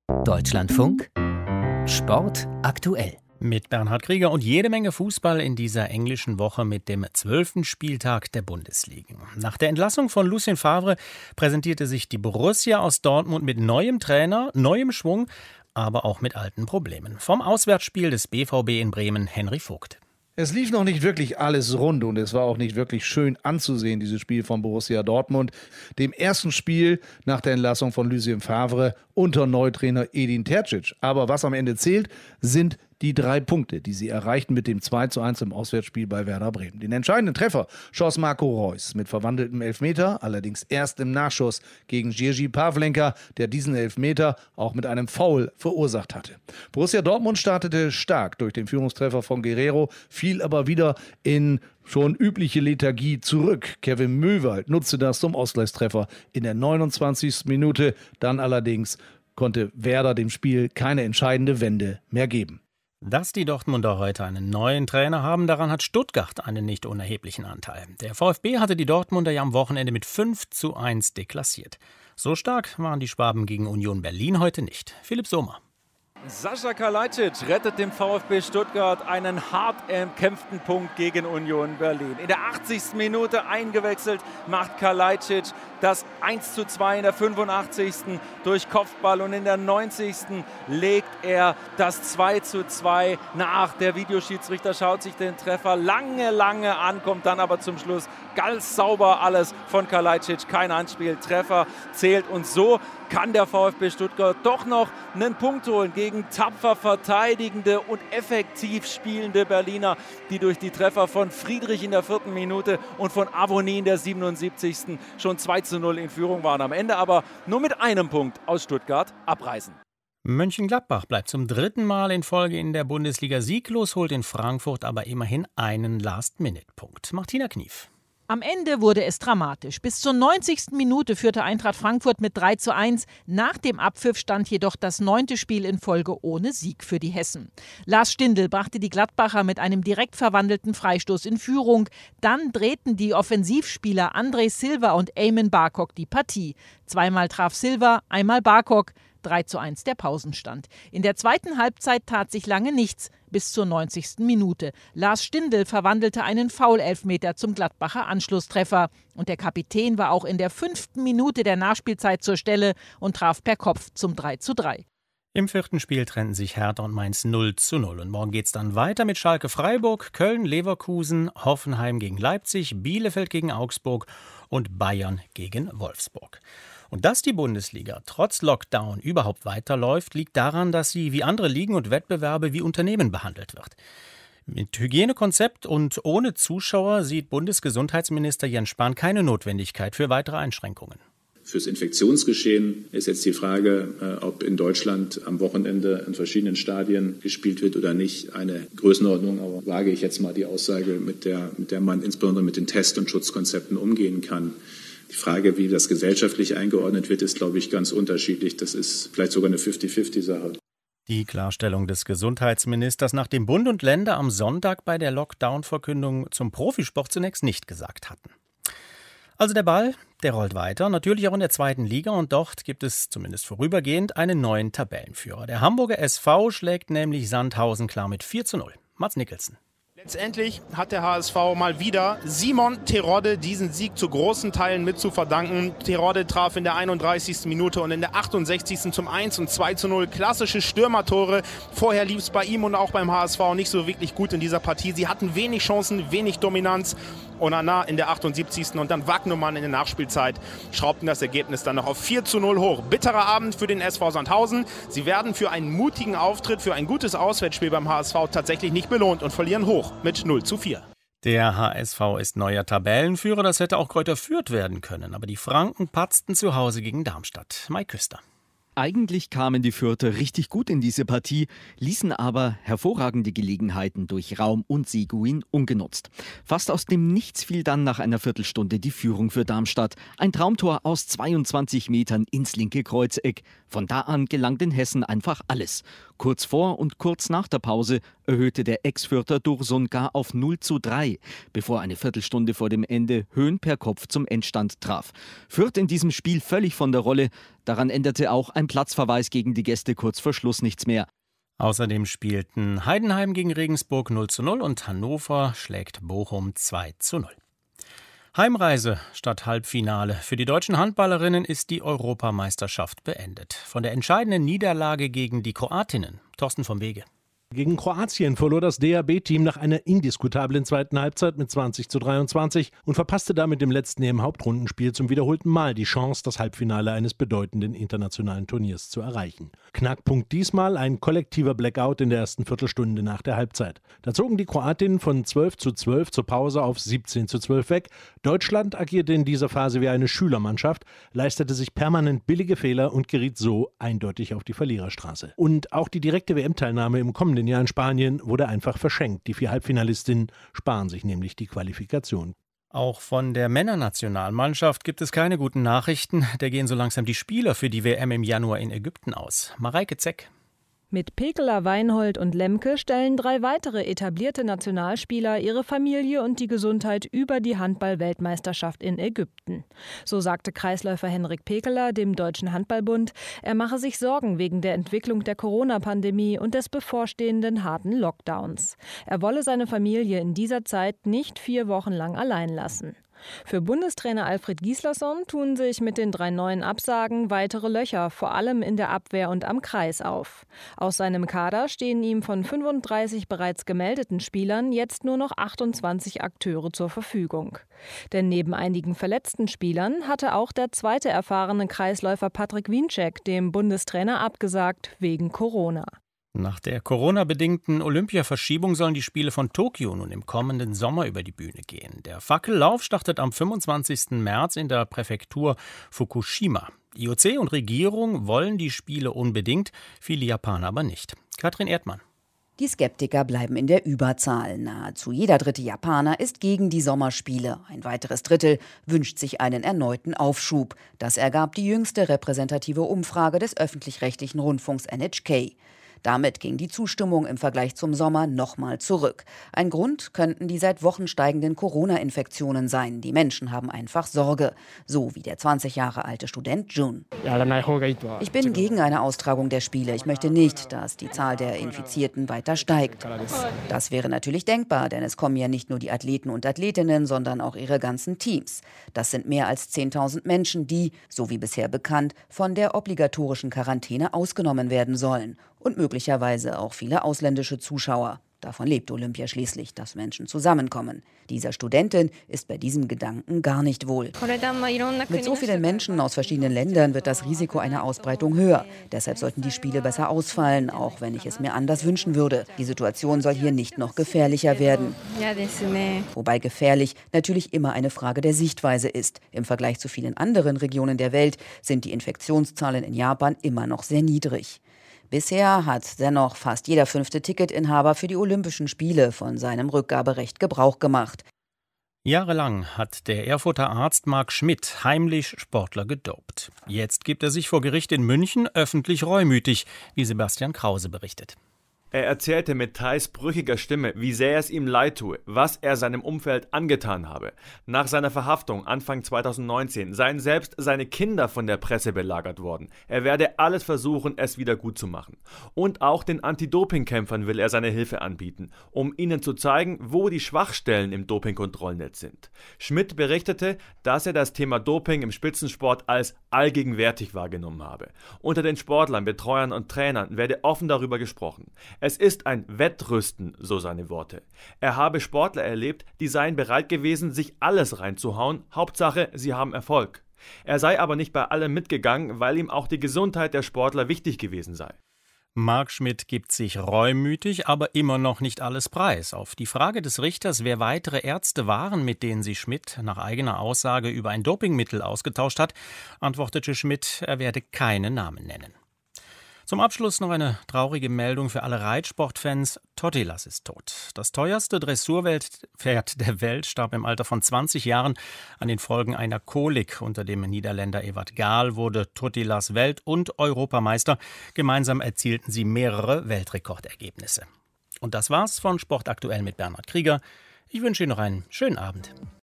Deutschlandfunk Sport aktuell. Mit Bernhard Krieger und jede Menge Fußball in dieser englischen Woche mit dem 12. Spieltag der Bundesliga. Nach der Entlassung von Lucien Favre präsentierte sich die Borussia aus Dortmund mit neuem Trainer, neuem Schwung, aber auch mit alten Problemen. Vom Auswärtsspiel des BVB in Bremen, Henry Vogt. Es lief noch nicht wirklich alles rund und es war auch nicht wirklich schön anzusehen, dieses Spiel von Borussia Dortmund. Dem ersten Spiel nach der Entlassung von Lucien Favre unter Neutrainer Edin Terzic. Aber was am Ende zählt, sind die 3 Punkte, die sie erreichten mit dem 2:1 im Auswärtsspiel bei Werder Bremen. Den entscheidenden Treffer schoss Marco Reus mit verwandeltem Elfmeter, allerdings erst im Nachschuss gegen Jiří Pavlenka, der diesen Elfmeter auch mit einem Foul verursacht hatte. Borussia Dortmund startete stark durch den Führungstreffer von Guerrero, fiel aber wieder in schon übliche Lethargie zurück. Kevin Möwald nutzte das zum Ausgleichstreffer in der 29. Minute. Dann allerdings konnte Werder dem Spiel keine entscheidende Wende mehr geben. Dass die Dortmunder heute einen neuen Trainer haben, daran hat Stuttgart einen nicht unerheblichen Anteil. Der VfB hatte die Dortmunder ja am Wochenende mit 5:1 deklassiert. So stark waren die Schwaben gegen Union Berlin heute nicht. Philipp Sommer. Sascha Kalajdzic rettet dem VfB Stuttgart einen hart erkämpften Punkt gegen Union Berlin. In der 80. Minute eingewechselt macht Kalajdzic das 1:2 in der 85. durch Kopfball und in der 90. legt er das 2:2 nach. Der Videoschiedsrichter schaut sich den Treffer lange an, kommt dann aber zum Schluss ganz sauber alles von Kalajdzic. Kein Anspieltreffer zählt und so kann der VfB Stuttgart doch noch einen Punkt holen gegen tapfer verteidigende und effektiv spielende Berliner, die durch die Treffer von Friedrich in der 4. Minute und von Avoni in der 77. schon 2:0 in Führung waren. Am Ende aber nur mit einem Punkt aus Stuttgart abreisen. Mönchengladbach bleibt zum 3. Mal in Folge in der Bundesliga sieglos, holt in Frankfurt aber immerhin einen Last-Minute-Punkt. Martina Knief. Am Ende wurde es dramatisch. Bis zur 90. Minute führte Eintracht Frankfurt mit 3:1. Nach dem Abpfiff stand jedoch das 9. Spiel in Folge ohne Sieg für die Hessen. Lars Stindl brachte die Gladbacher mit einem direkt verwandelten Freistoß in Führung. Dann drehten die Offensivspieler André Silva und Eamon Barkok die Partie. Zweimal traf Silva, einmal Barkok. 3:1 der Pausenstand. In der zweiten Halbzeit tat sich lange nichts, bis zur 90. Minute. Lars Stindl verwandelte einen Foul-Elfmeter zum Gladbacher Anschlusstreffer. Und der Kapitän war auch in der 5. Minute der Nachspielzeit zur Stelle und traf per Kopf zum 3:3. Im 4. Spiel trennten sich Hertha und Mainz 0:0. Und morgen geht's dann weiter mit Schalke Freiburg, Köln Leverkusen, Hoffenheim gegen Leipzig, Bielefeld gegen Augsburg und Bayern gegen Wolfsburg. Und dass die Bundesliga trotz Lockdown überhaupt weiterläuft, liegt daran, dass sie wie andere Ligen und Wettbewerbe wie Unternehmen behandelt wird. Mit Hygienekonzept und ohne Zuschauer sieht Bundesgesundheitsminister Jens Spahn keine Notwendigkeit für weitere Einschränkungen. Fürs Infektionsgeschehen ist jetzt die Frage, ob in Deutschland am Wochenende in verschiedenen Stadien gespielt wird oder nicht. Eine Größenordnung, aber wage ich jetzt mal die Aussage, mit der man insbesondere mit den Test- und Schutzkonzepten umgehen kann. Die Frage, wie das gesellschaftlich eingeordnet wird, ist, glaube ich, ganz unterschiedlich. Das ist vielleicht sogar eine 50-50-Sache. Die Klarstellung des Gesundheitsministers, nachdem Bund und Länder am Sonntag bei der Lockdown-Verkündung zum Profisport zunächst nicht gesagt hatten. Also der Ball, der rollt weiter, natürlich auch in der 2. Liga und dort gibt es zumindest vorübergehend einen neuen Tabellenführer. Der Hamburger SV schlägt nämlich Sandhausen klar mit 4:0. Mats Nicholson. Letztendlich hat der HSV mal wieder Simon Terodde diesen Sieg zu großen Teilen mit zu verdanken. Terodde traf in der 31. Minute und in der 68. zum 1 und 2:0. Klassische Stürmertore. Vorher lief es bei ihm und auch beim HSV nicht so wirklich gut in dieser Partie. Sie hatten wenig Chancen, wenig Dominanz. Onana in der 78. und dann Wagnumann in der Nachspielzeit schraubten das Ergebnis dann noch auf 4:0 hoch. Bitterer Abend für den SV Sandhausen. Sie werden für einen mutigen Auftritt, für ein gutes Auswärtsspiel beim HSV tatsächlich nicht belohnt und verlieren hoch mit 0:4. Der HSV ist neuer Tabellenführer, das hätte auch Greuther Fürth werden können. Aber die Franken patzten zu Hause gegen Darmstadt. Mike Küster. Eigentlich kamen die Fürther richtig gut in diese Partie, ließen aber hervorragende Gelegenheiten durch Raum und Seguin ungenutzt. Fast aus dem Nichts fiel dann nach einer Viertelstunde die Führung für Darmstadt. Ein Traumtor aus 22 Metern ins linke Kreuzeck. Von da an gelang den Hessen einfach alles. Kurz vor und kurz nach der Pause erhöhte der Ex-Fürther Dursun gar auf 0:3, bevor eine Viertelstunde vor dem Ende Höhn per Kopf zum Endstand traf. Fürth in diesem Spiel völlig von der Rolle. Daran änderte auch ein Platzverweis gegen die Gäste kurz vor Schluss nichts mehr. Außerdem spielten Heidenheim gegen Regensburg 0:0 und Hannover schlägt Bochum 2:0. Heimreise statt Halbfinale. Für die deutschen Handballerinnen ist die Europameisterschaft beendet. Von der entscheidenden Niederlage gegen die Kroatinnen. Thorsten vom Wege. Gegen Kroatien verlor das DHB-Team nach einer indiskutablen zweiten Halbzeit mit 20:23 und verpasste damit im letzten Hauptrundenspiel zum wiederholten Mal die Chance, das Halbfinale eines bedeutenden internationalen Turniers zu erreichen. Knackpunkt diesmal ein kollektiver Blackout in der ersten Viertelstunde nach der Halbzeit. Da zogen die Kroatinnen von 12:12 zur Pause auf 17:12 weg. Deutschland agierte in dieser Phase wie eine Schülermannschaft, leistete sich permanent billige Fehler und geriet so eindeutig auf die Verliererstraße. Und auch die direkte WM-Teilnahme im kommenden Jahr in Spanien wurde einfach verschenkt. Die 4 Halbfinalistinnen sparen sich nämlich die Qualifikation. Auch von der Männernationalmannschaft gibt es keine guten Nachrichten. Da gehen so langsam die Spieler für die WM im Januar in Ägypten aus. Mareike Zeck. Mit Pekeler, Weinhold und Lemke stellen 3 weitere etablierte Nationalspieler ihre Familie und die Gesundheit über die Handball-Weltmeisterschaft in Ägypten. So sagte Kreisläufer Henrik Pekeler dem Deutschen Handballbund, er mache sich Sorgen wegen der Entwicklung der Corona-Pandemie und des bevorstehenden harten Lockdowns. Er wolle seine Familie in dieser Zeit nicht 4 Wochen lang allein lassen. Für Bundestrainer Alfred Gislason tun sich mit den 3 neuen Absagen weitere Löcher, vor allem in der Abwehr und am Kreis auf. Aus seinem Kader stehen ihm von 35 bereits gemeldeten Spielern jetzt nur noch 28 Akteure zur Verfügung. Denn neben einigen verletzten Spielern hatte auch der zweite erfahrene Kreisläufer Patrick Wienczek dem Bundestrainer abgesagt wegen Corona. Nach der Corona-bedingten Olympiaverschiebung sollen die Spiele von Tokio nun im kommenden Sommer über die Bühne gehen. Der Fackellauf startet am 25. März in der Präfektur Fukushima. IOC und Regierung wollen die Spiele unbedingt, viele Japaner aber nicht. Katrin Erdmann. Die Skeptiker bleiben in der Überzahl. Nahezu jeder 3. Japaner ist gegen die Sommerspiele. Ein weiteres Drittel wünscht sich einen erneuten Aufschub. Das ergab die jüngste repräsentative Umfrage des öffentlich-rechtlichen Rundfunks NHK. Damit ging die Zustimmung im Vergleich zum Sommer nochmal zurück. Ein Grund könnten die seit Wochen steigenden Corona-Infektionen sein. Die Menschen haben einfach Sorge. So wie der 20 Jahre alte Student Jun. Ich bin gegen eine Austragung der Spiele. Ich möchte nicht, dass die Zahl der Infizierten weiter steigt. Das wäre natürlich denkbar, denn es kommen ja nicht nur die Athleten und Athletinnen, sondern auch ihre ganzen Teams. Das sind mehr als 10.000 Menschen, die, so wie bisher bekannt, von der obligatorischen Quarantäne ausgenommen werden sollen. Und möglicherweise auch viele ausländische Zuschauer. Davon lebt Olympia schließlich, dass Menschen zusammenkommen. Dieser Studentin ist bei diesem Gedanken gar nicht wohl. Mit so vielen Menschen aus verschiedenen Ländern wird das Risiko einer Ausbreitung höher. Deshalb sollten die Spiele besser ausfallen, auch wenn ich es mir anders wünschen würde. Die Situation soll hier nicht noch gefährlicher werden. Wobei gefährlich natürlich immer eine Frage der Sichtweise ist. Im Vergleich zu vielen anderen Regionen der Welt sind die Infektionszahlen in Japan immer noch sehr niedrig. Bisher hat dennoch fast jeder 5. Ticketinhaber für die Olympischen Spiele von seinem Rückgaberecht Gebrauch gemacht. Jahrelang hat der Erfurter Arzt Marc Schmidt heimlich Sportler gedopt. Jetzt gibt er sich vor Gericht in München öffentlich reumütig, wie Sebastian Krause berichtet. Er erzählte mit teils brüchiger Stimme, wie sehr es ihm leid tue, was er seinem Umfeld angetan habe. Nach seiner Verhaftung Anfang 2019 seien selbst seine Kinder von der Presse belagert worden. Er werde alles versuchen, es wieder gut zu machen. Und auch den Anti-Doping-Kämpfern will er seine Hilfe anbieten, um ihnen zu zeigen, wo die Schwachstellen im Doping-Kontrollnetz sind. Schmidt berichtete, dass er das Thema Doping im Spitzensport als allgegenwärtig wahrgenommen habe. Unter den Sportlern, Betreuern und Trainern werde offen darüber gesprochen. Es ist ein Wettrüsten, so seine Worte. Er habe Sportler erlebt, die seien bereit gewesen, sich alles reinzuhauen, Hauptsache, sie haben Erfolg. Er sei aber nicht bei allem mitgegangen, weil ihm auch die Gesundheit der Sportler wichtig gewesen sei. Marc Schmidt gibt sich reumütig, aber immer noch nicht alles preis. Auf die Frage des Richters, wer weitere Ärzte waren, mit denen sich Schmidt nach eigener Aussage über ein Dopingmittel ausgetauscht hat, antwortete Schmidt, er werde keine Namen nennen. Zum Abschluss noch eine traurige Meldung für alle Reitsportfans. Totilas ist tot. Das teuerste Dressurpferd der Welt starb im Alter von 20 Jahren an den Folgen einer Kolik. Unter dem Niederländer Evert Gaal wurde Totilas Welt- und Europameister. Gemeinsam erzielten sie mehrere Weltrekordergebnisse. Und das war's von Sport aktuell mit Bernhard Krieger. Ich wünsche Ihnen noch einen schönen Abend.